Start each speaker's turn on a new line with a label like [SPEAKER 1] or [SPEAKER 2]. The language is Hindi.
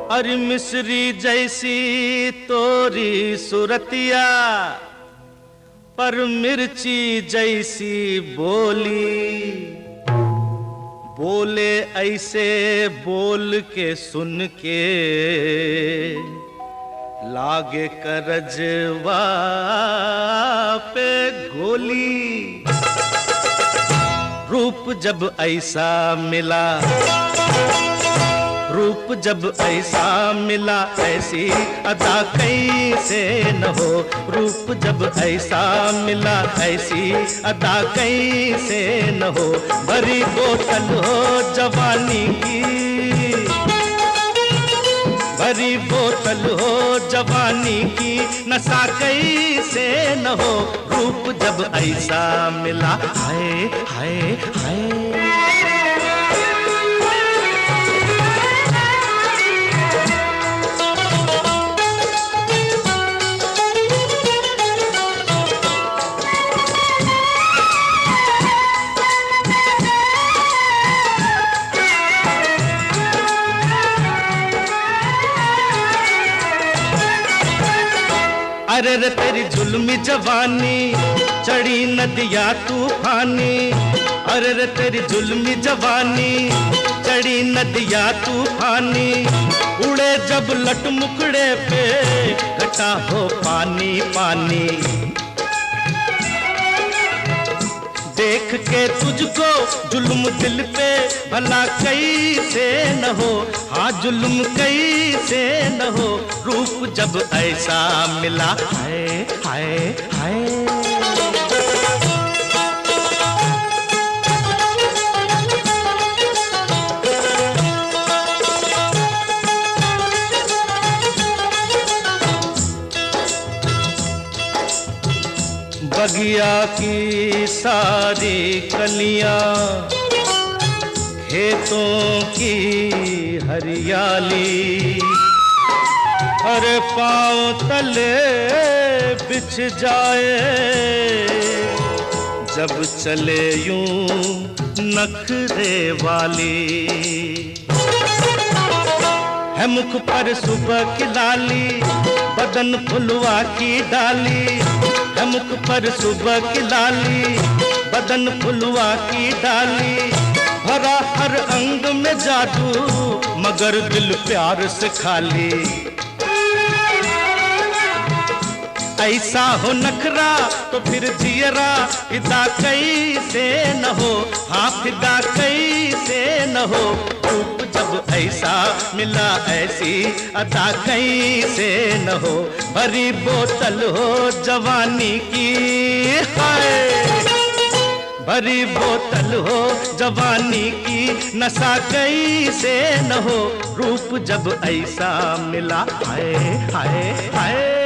[SPEAKER 1] अरे मिस्री जैसी तोरी सुरतिया, पर मिर्ची जैसी बोली। बोले ऐसे बोल के सुन के लागे करजवा पे गोली। रूप जब ऐसा मिला, रूप जब ऐसा मिला, ऐसी अदा कैसे न हो। रूप जब ऐसा मिला, ऐसी अदा कैसे न हो। भरी बोतल हो जवानी की, भरी बोतल हो जवानी की, नशा कैसे न हो। रूप जब ऐसा मिला, हाय हाय हाय। अरे रे तेरी जुल्मी जवानी, चढ़ी नदिया तूफानी। अरे रे तेरी जुल्मी जवानी, चढ़ी नदिया तूफानी। उड़े जब लट मुकड़े पे, घटा हो पानी पानी। देख के तुझको जुल्म दिल पे, भला कैसे न हो। हाँ जुल्म कैसे न हो। रूप जब ऐसा मिला, हाय हाय हाय। बगिया की सारी कलियां, खेतों की हरियाली। हर पाँव तले बिछ जाए, जब चले यूं नखरे वाली। है मुख पर सुबह की लाली, बदन फुलवा की डाली। है मुख पर सुबह की लाली, बदन फुलवा की डाली। भरा हर अंग में जादू, मगर दिल प्यार से खाली। ऐसा हो नखरा तो फिर जियरा फिदा कैसे न हो। हाँ फिदा कैसे न हो। रूप जब ऐसा मिला, ऐसी अदा कैसे न हो। भरी बोतल हो जवानी की, हाय। भरी बोतल हो जवानी की, नशा कैसे न हो। रूप जब ऐसा मिला, हाय हाय हाय।